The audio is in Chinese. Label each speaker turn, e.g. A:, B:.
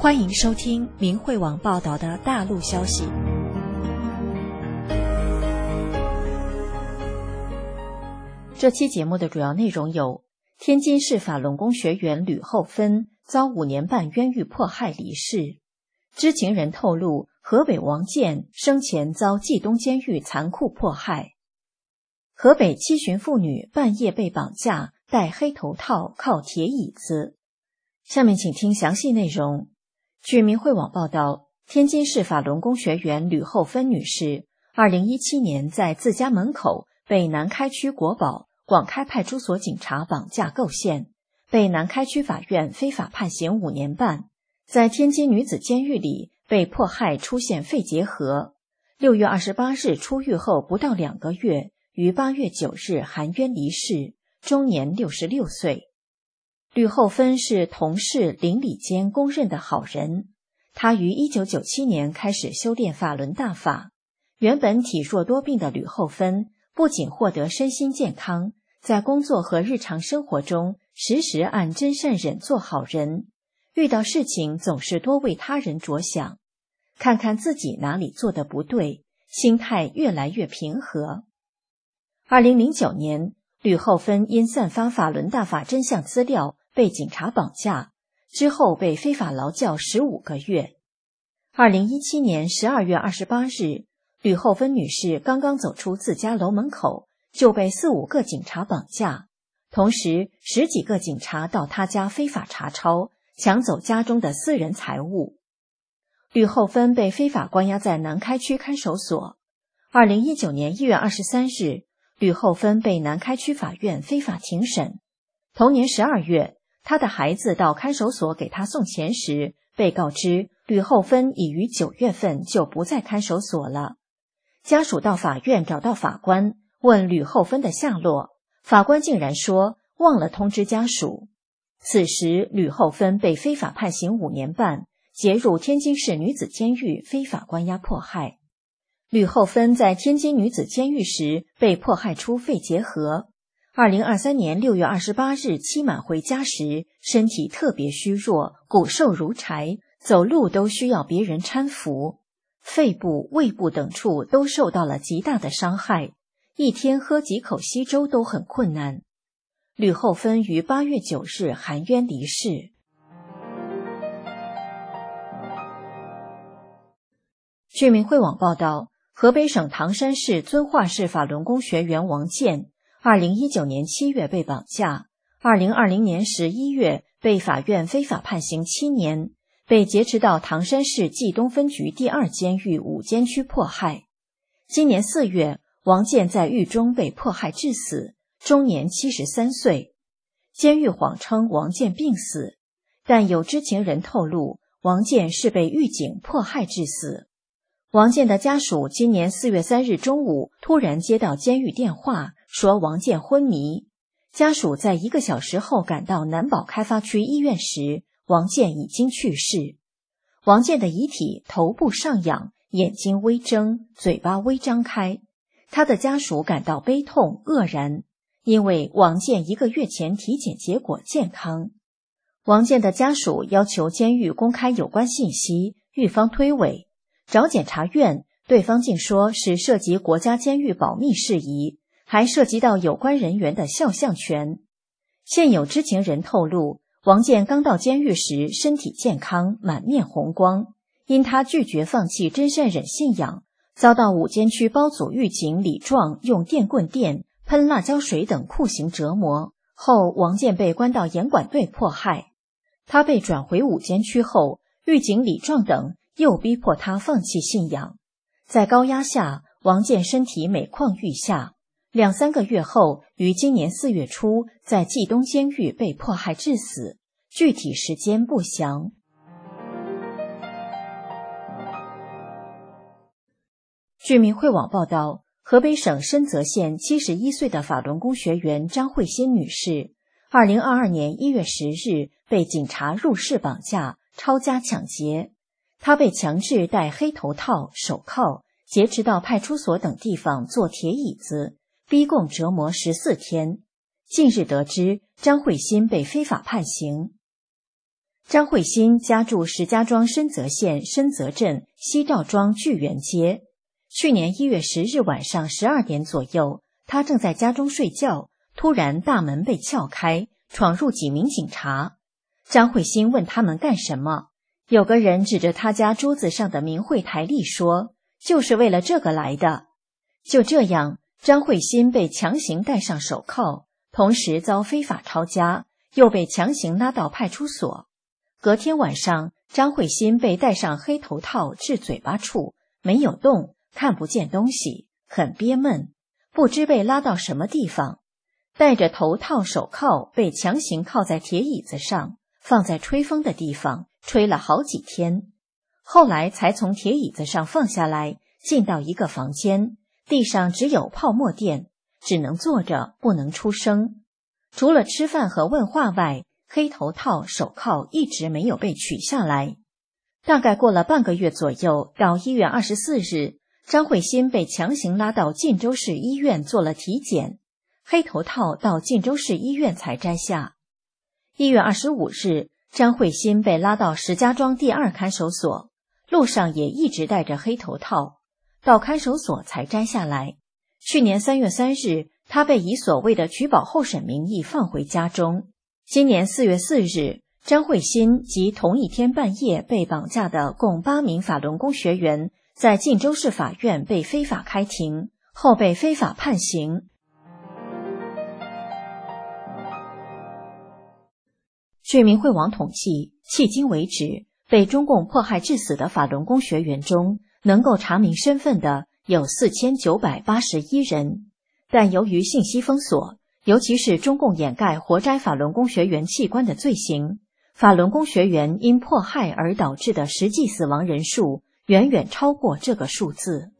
A: 欢迎收听明慧网报道的大陆消息。这期节目的主要内容有：天津市法轮功学员吕厚芬遭5年半冤狱迫害离世；知情人透露，河北王建生前遭冀东监狱残酷迫害；河北七旬妇女半夜被绑架，戴黑头套靠铁椅子。下面请听详细内容。据明慧网报道，天津市法轮功学员吕厚芬女士2017年在自家门口被南开区国保广开派出所警察绑架构陷，被南开区法院非法判刑5年半，在天津女子监狱里被迫害出现肺结核。6月28日出狱后不到2个月，于8月9日含冤离世，终年66岁。吕厚芬是同市邻里间公认的好人，她于1997年开始修炼法轮大法。原本体弱多病的吕厚芬不仅获得身心健康，在工作和日常生活中时时按真善忍做好人，遇到事情总是多为他人着想，看看自己哪里做得不对，心态越来越平和。2009年，吕厚芬因散发法轮大法真相资料被警察绑架，之后被非法劳教15个月。2017年12月28日，吕厚芬女士刚刚走出自家楼门口，就被4、5个警察绑架，同时10几个警察到她家非法查抄，抢走家中的私人财物。吕厚芬被非法关押在南开区看守所。2019年1月23日，吕厚芬被南开区法院非法庭审。同年12月，她的孩子到看守所给她送钱时，被告知吕厚芬已于9月份就不在看守所了。家属到法院找到法官，问吕厚芬的下落，法官竟然说忘了通知家属。此时吕厚芬被非法判刑5年半，结入天津市女子监狱非法关押迫害。吕厚芬在天津女子监狱时被迫害出肺结核。2023年6月28日期满回家时，身体特别虚弱，骨瘦如柴，走路都需要别人搀扶，肺部、胃部等处都受到了极大的伤害，一天喝几口稀粥都很困难。吕厚芬于8月9日含冤离世。据明慧网报道，河北省唐山市遵化市法轮功学员王建2019年7月被绑架，2020年11月被法院非法判刑7年，被劫持到唐山市冀东分局第2监狱5监区迫害。今年4月，王建在狱中被迫害致死，终年73岁。监狱谎称王建病死，但有知情人透露，王建是被狱警迫害致死。王建的家属今年4月3日中午突然接到监狱电话，说王建昏迷。家属在1个小时后赶到南宝开发区医院时，王建已经去世。王建的遗体头部上仰，眼睛微睁，嘴巴微张开。他的家属感到悲痛愕然，因为王建1个月前体检结果健康。王建的家属要求监狱公开有关信息，狱方推诿。找检察院，对方竟说是涉及国家监狱保密事宜，还涉及到有关人员的肖像权。现有知情人透露，王建刚到监狱时身体健康，满面红光，因他拒绝放弃真善忍信仰，遭到5监区包组狱警李壮用电棍电、喷辣椒水等酷刑折磨后，王建被关到严管队迫害。他被转回5监区后，狱警李壮等又逼迫他放弃信仰。在高压下，王建身体每况愈下，2、3个月后，于今年4月初在冀东监狱被迫害致死，具体时间不详。据明慧网报道，河北省深泽县71岁的法轮功学员张慧欣女士2022年1月10日被警察入室绑架，抄家抢劫。她被强制戴黑头套、手铐，劫持到派出所等地方坐铁椅子，逼供折磨14天。近日得知张慧欣被非法判刑。 张慧欣家住石家庄深泽县深泽镇西赵庄聚源街。去年1月10日晚上12点左右，他正在家中睡觉，突然大门被撬开，闯入几名警察。张慧欣问他们干什么，有个人指着他家桌子上的明慧台历说，就是为了这个来的。就这样，张慧欣被强行戴上手铐，同时遭非法抄家，又被强行拉到派出所。隔天晚上，张慧欣被戴上黑头套至嘴巴处，没有动，看不见东西，很憋闷，不知被拉到什么地方。戴着头套手铐，被强行靠在铁椅子上，放在吹风的地方，吹了好几天。后来才从铁椅子上放下来，进到一个房间，地上只有泡沫垫，只能坐着，不能出声。除了吃饭和问话外，黑头套手铐一直没有被取下来。大概过了半个月左右，到1月24日，张慧欣被强行拉到晋州市医院做了体检，黑头套到晋州市医院才摘下。1月25日，张慧欣被拉到石家庄第2看守所，路上也一直戴着黑头套，到看守所才摘下来。去年3月3日，他被以所谓的取保候审名义放回家中。今年4月4日，张慧欣及同一天半夜被绑架的共8名法轮功学员在晋州市法院被非法开庭，后被非法判刑。据明慧网统计，迄今为止，被中共迫害致死的法轮功学员中，能够查明身份的有4981人，但由于信息封锁，尤其是中共掩盖活摘法轮功学员器官的罪行，法轮功学员因迫害而导致的实际死亡人数远远超过这个数字。